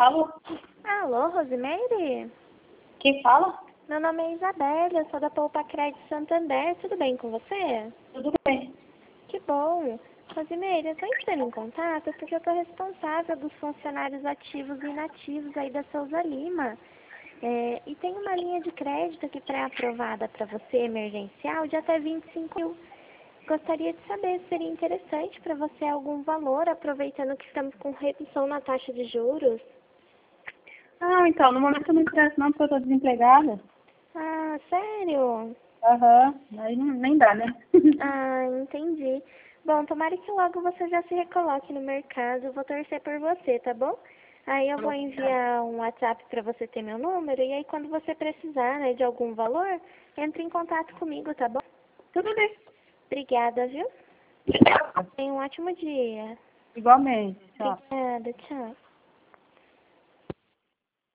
Alô? Alô, Rosimeire? Quem fala? Meu nome é Isabela, eu sou da Poupa Crédito Santander. Tudo bem com você? Tudo bem. Que bom. Rosimeire, eu estou entrando em contato porque eu estou responsável dos funcionários ativos e inativos aí da Souza Lima. E tem uma linha de crédito aqui pré-aprovada para você, emergencial, de até 25 mil. Gostaria de saber se seria interessante para você algum valor, aproveitando que estamos com redução na taxa de juros. Ah, então, no momento eu não empresto não, porque eu estou desempregada. Ah, sério? Aham, aí nem dá, né? Ah, entendi. Bom, tomara que logo você já se recoloque no mercado. Eu vou torcer por você, tá bom? Aí eu vou enviar um WhatsApp para você ter meu número e aí quando você precisar, né, de algum valor, entre em contato comigo, tá bom? Tudo bem. Obrigada, viu? Tenha um ótimo dia. Igualmente, tchau. Obrigada, tchau.